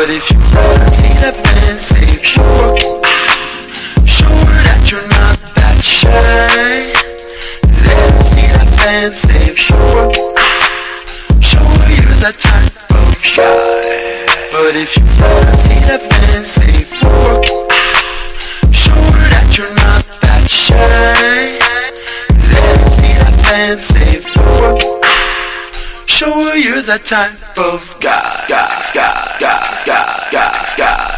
But if you wanna see that fancy, show her that you're not that shy. Let her see that fancy, show her you're that type of shy. But if you wanna see that fancy, show her that you're not that shy. Let her see that fancy, show her you're that type of guy.